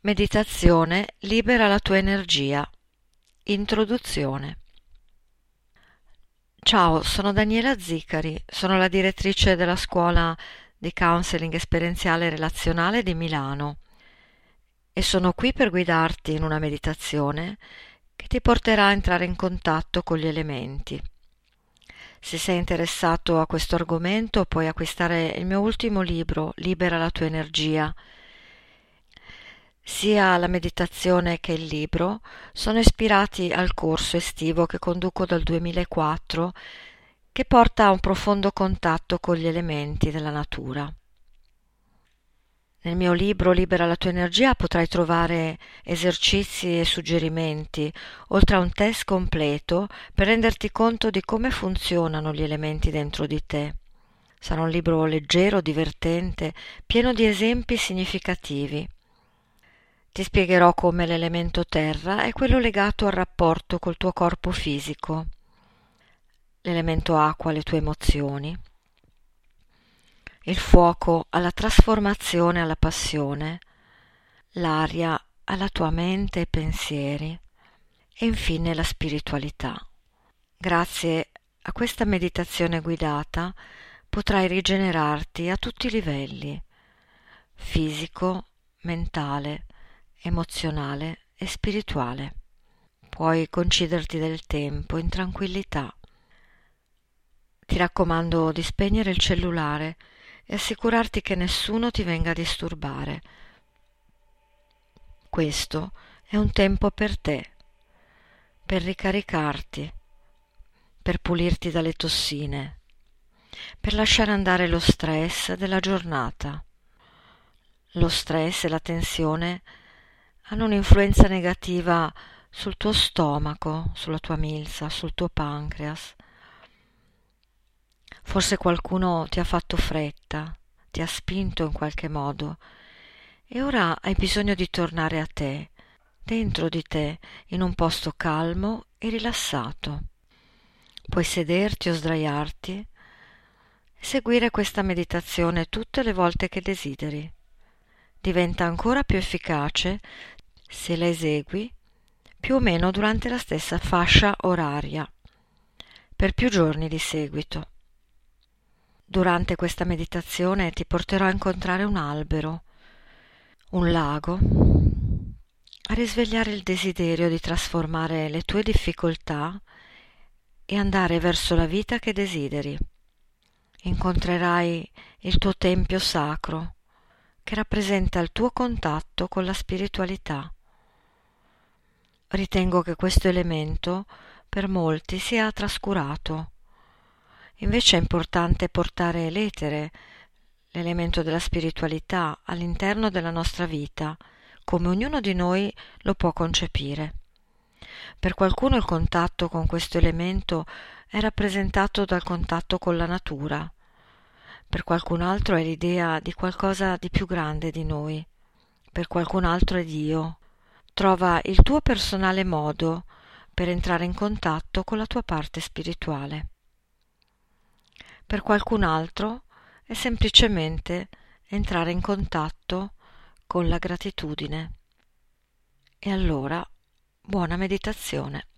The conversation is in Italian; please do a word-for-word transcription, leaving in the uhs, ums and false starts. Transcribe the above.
Meditazione libera la tua energia. Introduzione. Ciao, sono Daniela Zicari, sono la direttrice della scuola di counseling esperienziale e relazionale di Milano e sono qui per guidarti in una meditazione che ti porterà a entrare in contatto con gli elementi. Se sei interessato a questo argomento, puoi acquistare il mio ultimo libro, Libera la tua energia. Sia la meditazione che il libro sono ispirati al corso estivo che conduco dal duemilaquattro, che porta a un profondo contatto con gli elementi della natura. Nel mio libro Libera la tua energia potrai trovare esercizi e suggerimenti, oltre a un test completo per renderti conto di come funzionano gli elementi dentro di te. Sarà un libro leggero, divertente, pieno di esempi significativi. Ti spiegherò come l'elemento terra è quello legato al rapporto col tuo corpo fisico, l'elemento acqua alle tue emozioni, il fuoco alla trasformazione, alla passione, l'aria alla tua mente e pensieri e infine la spiritualità. Grazie a questa meditazione guidata potrai rigenerarti a tutti i livelli, fisico, mentale, emozionale e spirituale. Puoi concederti del tempo in tranquillità. Ti raccomando di spegnere il cellulare e assicurarti che nessuno ti venga a disturbare. Questo è un tempo per te, per ricaricarti, per pulirti dalle tossine, per lasciare andare lo stress della giornata. Lo stress e la tensione hanno un'influenza negativa sul tuo stomaco, sulla tua milza, sul tuo pancreas. Forse qualcuno ti ha fatto fretta, ti ha spinto in qualche modo e ora hai bisogno di tornare a te, dentro di te, in un posto calmo e rilassato. Puoi sederti o sdraiarti e seguire questa meditazione tutte le volte che desideri. Diventa ancora più efficace se la esegui più o meno durante la stessa fascia oraria, per più giorni di seguito. Durante questa meditazione ti porterò a incontrare un albero, un lago, a risvegliare il desiderio di trasformare le tue difficoltà e andare verso la vita che desideri. Incontrerai il tuo tempio sacro, che rappresenta il tuo contatto con la spiritualità. Ritengo che questo elemento per molti sia trascurato. Invece è importante portare l'etere, l'elemento della spiritualità, all'interno della nostra vita, come ognuno di noi lo può concepire. Per qualcuno il contatto con questo elemento è rappresentato dal contatto con la natura. Per qualcun altro è l'idea di qualcosa di più grande di noi. Per qualcun altro è Dio. Trova il tuo personale modo per entrare in contatto con la tua parte spirituale. Per qualcun altro è semplicemente entrare in contatto con la gratitudine. E allora, buona meditazione.